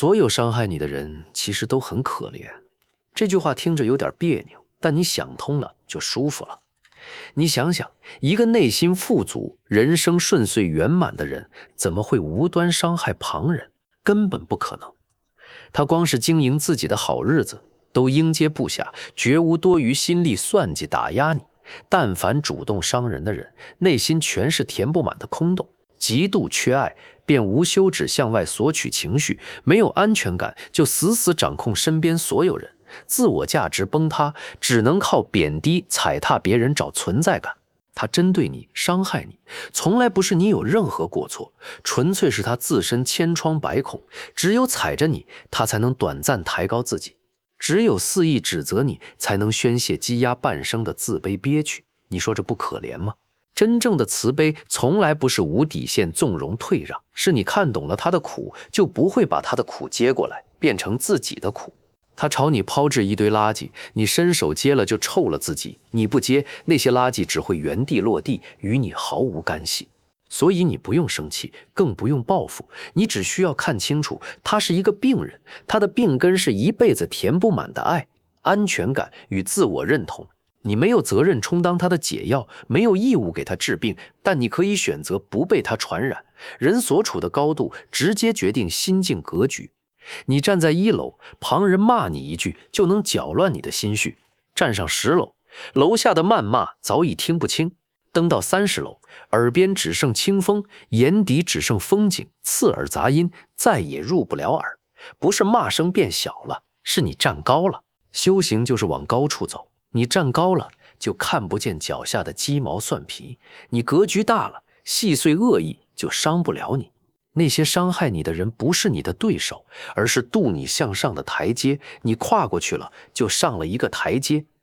所有伤害你的人其实都很可怜。这句话听着有点别扭，但你想通了就舒服了。你想想，一个内心富足、人生顺遂圆满的人，怎么会无端伤害旁人？根本不可能。他光是经营自己的好日子，都应接不暇，绝无多余心力算计打压你。但凡主动伤人的人，内心全是填不满的空洞，极度缺爱，便无休止向外索取情绪，没有安全感，就死死掌控身边所有人，自我价值崩塌，只能靠贬低、踩踏别人找存在感。他针对你、伤害你，从来不是你有任何过错，纯粹是他自身千疮百孔，只有踩着你，他才能短暂抬高自己。只有肆意指责你，才能宣泄积压半生的自卑憋屈。你说这不可怜吗？真正的慈悲从来不是无底线纵容退让，是你看懂了他的苦，就不会把他的苦接过来，变成自己的苦。他朝你抛掷一堆垃圾，你伸手接了就臭了自己，你不接，那些垃圾只会原地落地，与你毫无干系。所以你不用生气，更不用报复，你只需要看清楚，他是一个病人，他的病根是一辈子填不满的爱、安全感与自我认同。你没有责任充当他的解药，没有义务给他治病，但你可以选择不被他传染。人所处的高度直接决定心境格局。你站在1楼，旁人骂你一句就能搅乱你的心绪；站上10楼，楼下的谩骂早已听不清。登到30楼，耳边只剩清风，眼底只剩风景，刺耳杂音再也入不了耳。不是骂声变小了，是你站高了。修行就是往高处走，你站高了，就看不见脚下的鸡毛蒜皮；你格局大了，细碎恶意就伤不了你。那些伤害你的人不是你的对手，而是渡你向上的台阶，你跨过去了，就上了一个台阶。